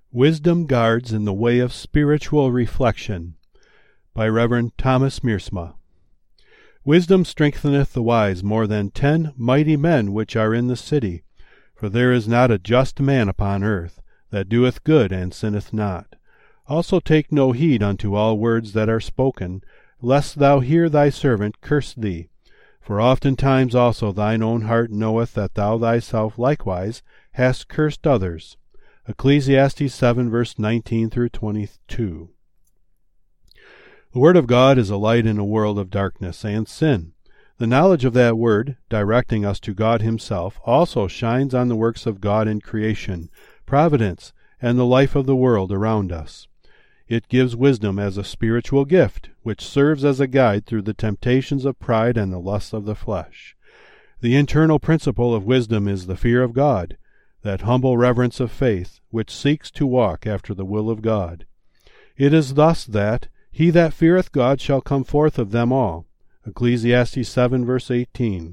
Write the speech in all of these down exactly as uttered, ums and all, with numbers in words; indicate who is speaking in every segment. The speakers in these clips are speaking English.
Speaker 1: Wisdom Guards in the Way of Spiritual Reflection by Reverend Thomas Miersma. Wisdom strengtheneth the wise more than ten mighty men which are in the city. For there is not a just man upon earth, that doeth good and sinneth not. Also take no heed unto all words that are spoken, lest thou hear thy servant curse thee. For oftentimes also thine own heart knoweth that thou thyself likewise hast cursed others. Ecclesiastes seven, verse nineteen through twenty-two. The Word of God is a light in a world of darkness and sin. The knowledge of that Word, directing us to God Himself, also shines on the works of God in creation, providence, and the life of the world around us. It gives wisdom as a spiritual gift, which serves as a guide through the temptations of pride and the lusts of the flesh. The internal principle of wisdom is the fear of God, that humble reverence of faith, which seeks to walk after the will of God. It is thus that he that feareth God shall come forth of them all. Ecclesiastes seven, verse eighteen.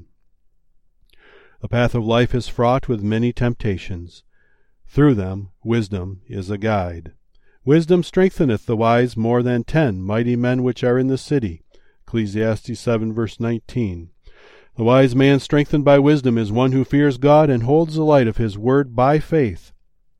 Speaker 1: The path of life is fraught with many temptations. Through them wisdom is a guide. Wisdom strengtheneth the wise more than ten mighty men which are in the city. Ecclesiastes seven, verse nineteen. The wise man strengthened by wisdom is one who fears God and holds the light of His word by faith.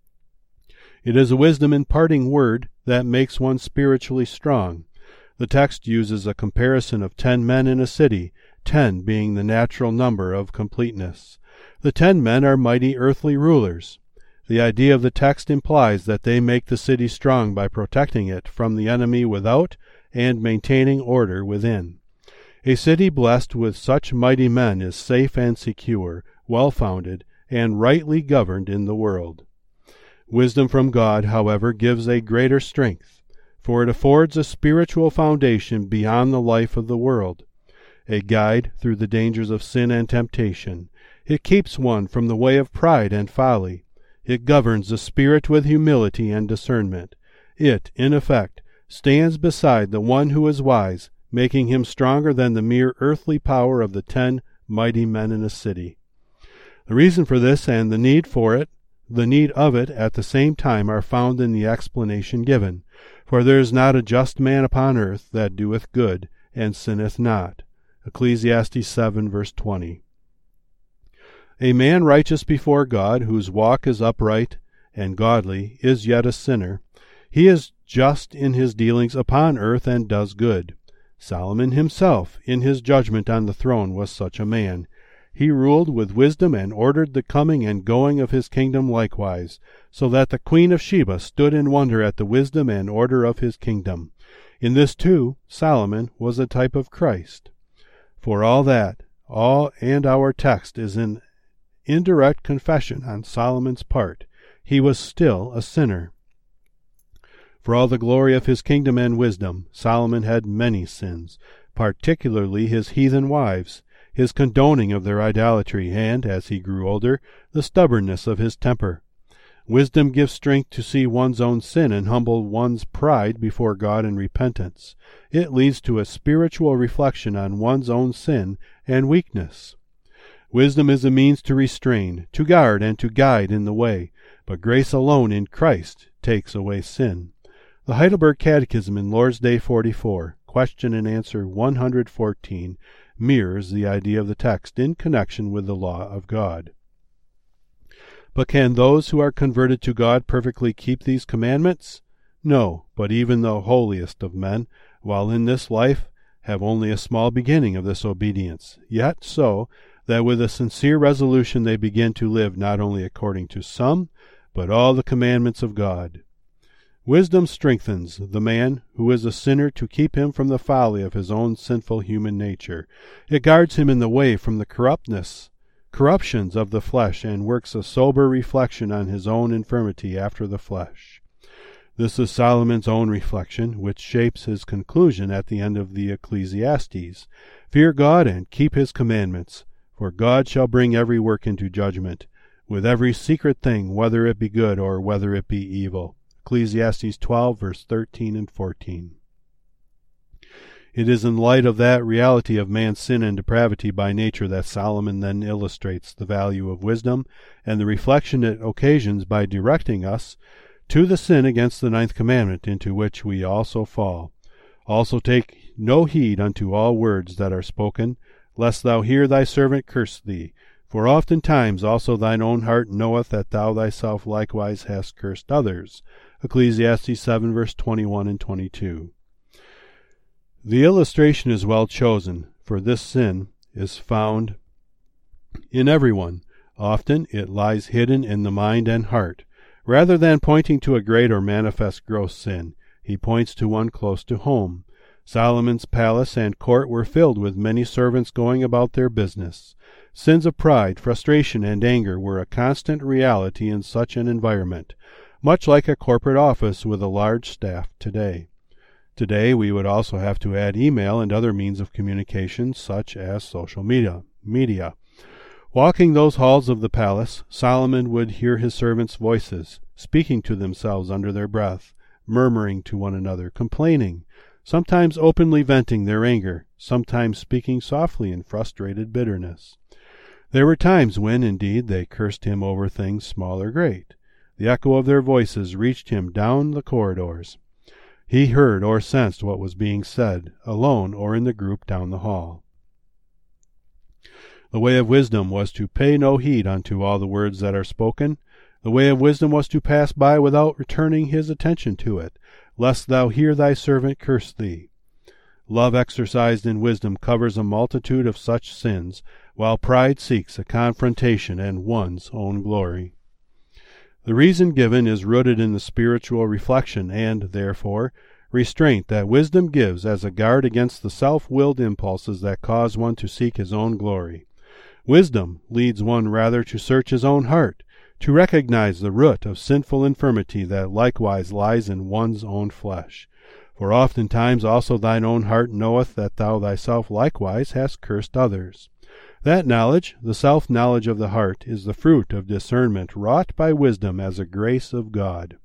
Speaker 1: It is a wisdom imparting word that makes one spiritually strong. The text uses a comparison of ten men in a city, ten being the natural number of completeness. The ten men are mighty earthly rulers. The idea of the text implies that they make the city strong by protecting it from the enemy without and maintaining order within. A city blessed with such mighty men is safe and secure, well-founded, and rightly governed in the world. Wisdom from God, however, gives a greater strength, for it affords a spiritual foundation beyond the life of the world, a guide through the dangers of sin and temptation. It keeps one from the way of pride and folly. It governs the spirit with humility and discernment. It, in effect, stands beside the one who is wise, making him stronger than the mere earthly power of the ten mighty men in a city. The reason for this and the need for it, the need of it at the same time, are found in the explanation given. For there is not a just man upon earth that doeth good and sinneth not. Ecclesiastes seven, verse twenty. A man righteous before God, whose walk is upright and godly, is yet a sinner. He is just in his dealings upon earth and does good. Solomon himself, in his judgment on the throne, was such a man. He ruled with wisdom and ordered the coming and going of his kingdom likewise, so that the queen of Sheba stood in wonder at the wisdom and order of his kingdom. In this, too, Solomon was a type of Christ. For all that, all and our text is an indirect confession on Solomon's part. He was still a sinner. For all the glory of his kingdom and wisdom, Solomon had many sins, particularly his heathen wives, his condoning of their idolatry, and, as he grew older, the stubbornness of his temper. Wisdom gives strength to see one's own sin and humble one's pride before God in repentance. It leads to a spiritual reflection on one's own sin and weakness. Wisdom is a means to restrain, to guard, and to guide in the way, but grace alone in Christ takes away sin. The Heidelberg Catechism in Lord's Day forty-four, question and answer one hundred fourteen, mirrors the idea of the text in connection with the law of God. But can those who are converted to God perfectly keep these commandments? No, but even the holiest of men, while in this life, have only a small beginning of this obedience, yet so that with a sincere resolution they begin to live not only according to some, but all the commandments of God. Wisdom strengthens the man who is a sinner to keep him from the folly of his own sinful human nature. It guards him in the way from the corruptness, corruptions of the flesh, and works a sober reflection on his own infirmity after the flesh. This is Solomon's own reflection, which shapes his conclusion at the end of the Ecclesiastes. Fear God and keep his commandments, for God shall bring every work into judgment, with every secret thing, whether it be good or whether it be evil. Ecclesiastes twelve, verse thirteen and fourteen. It is in light of that reality of man's sin and depravity by nature that Solomon then illustrates the value of wisdom and the reflection it occasions by directing us to the sin against the ninth commandment, into which we also fall. Also take no heed unto all words that are spoken, lest thou hear thy servant curse thee. For oftentimes also thine own heart knoweth that thou thyself likewise hast cursed others. Ecclesiastes seven, verse twenty-one and twenty-two. The illustration is well chosen, for this sin is found in everyone. Often it lies hidden in the mind and heart. Rather than pointing to a great or manifest gross sin, he points to one close to home. Solomon's palace and court were filled with many servants going about their business. Sins of pride, frustration, and anger were a constant reality in such an environment, much like a corporate office with a large staff today. Today we would also have to add email and other means of communication, such as social media. media. Walking those halls of the palace, Solomon would hear his servants' voices, speaking to themselves under their breath, murmuring to one another, complaining, sometimes openly venting their anger, sometimes speaking softly in frustrated bitterness. There were times when, indeed, they cursed him over things small or great. The echo of their voices reached him down the corridors. He heard or sensed what was being said, alone or in the group down the hall. The way of wisdom was to pay no heed unto all the words that are spoken. The way of wisdom was to pass by without returning his attention to it, lest thou hear thy servant curse thee. Love exercised in wisdom covers a multitude of such sins, while pride seeks a confrontation and one's own glory. The reason given is rooted in the spiritual reflection and, therefore, restraint that wisdom gives as a guard against the self-willed impulses that cause one to seek his own glory. Wisdom leads one rather to search his own heart, to recognize the root of sinful infirmity that likewise lies in one's own flesh. For oftentimes also thine own heart knoweth that thou thyself likewise hast cursed others. That knowledge, the self-knowledge of the heart, is the fruit of discernment wrought by wisdom as a grace of God.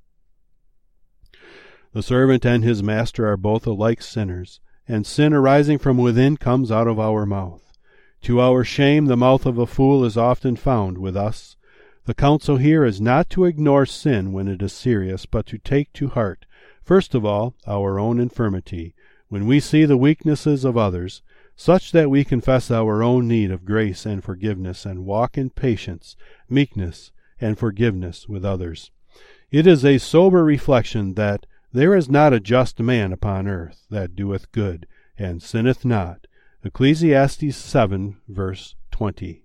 Speaker 1: The servant and his master are both alike sinners, and sin arising from within comes out of our mouth. To our shame the mouth of a fool is often found with us. The counsel here is not to ignore sin when it is serious, but to take to heart, first of all, our own infirmity, when we see the weaknesses of others, such that we confess our own need of grace and forgiveness, and walk in patience, meekness, and forgiveness with others. It is a sober reflection that there is not a just man upon earth that doeth good, and sinneth not. Ecclesiastes seven, verse twenty.